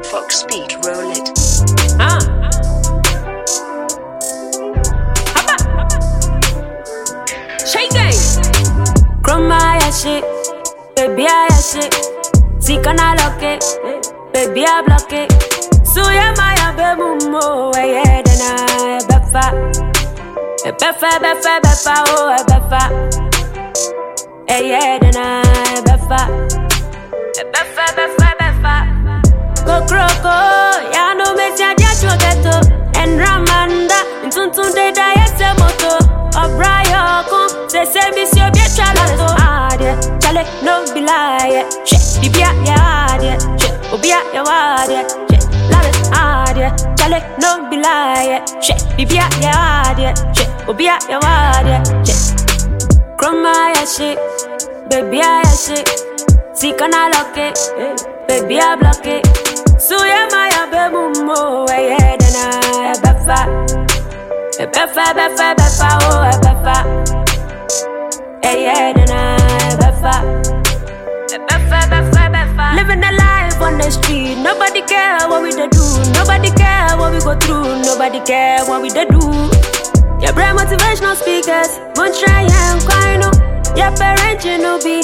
Fox Speed, roll it. Shake it. Chroma ya shit, baby ya shit. Sikana lock it, baby I block it. Suya maya be mumo, yeah dena befa, befa, oh befa, yeah dena befa, befa. Go croko, ya no me tia dia chogeto, en ramanda, intuntun de da yese moto, obrayo kon, se misio bia chalato, chale no be lie, shit, bibia ya shit, obia ya wade, shit, lares chale no be lie, shit, bibia ya shit, obia ya wade, shit, chroma ya shit, baby ya shit, sikana lock it, baby I block it. Suya maya be mumo, yeah dena befa, oh befa, yeah dena befa. Living a life on the street, nobody care what we da do, nobody care what we go through, nobody care what we da do. Your brand motivational speakers, won't try and cry no. Your parents you know be,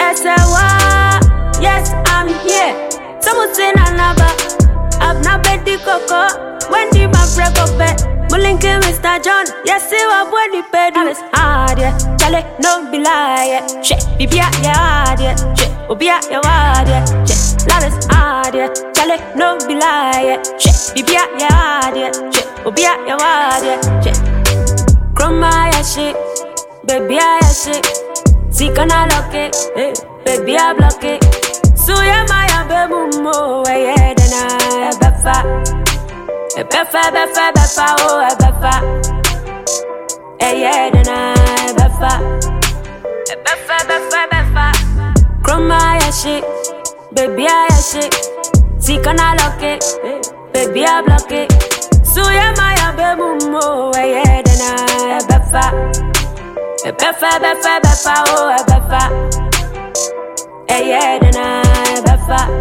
yes I'm here. Someone say Nanaba, I've not bet the coco. When the man break up bed, Mulinke Mr. John, yes, see what when the bed is hard, yeah. Chale, no be lie, shit, bibia, yeah, shit, obia, yeah, shit, lares, yeah. Chale, no be lie, shit, bibia, yeah, shit, obia, yeah, shit. Chroma, yeah, shit, baby, yeah, shit. Sikana lock it, baby, I block it. Suya maya be mumo, yeah dena befa, oh befa, yeah dena befa. Chroma ya shit, baby ya shit. Sikana lock it, baby I block it. Suya maya be mumo, yeah dena befa, oh befa. Yeah, then I befa.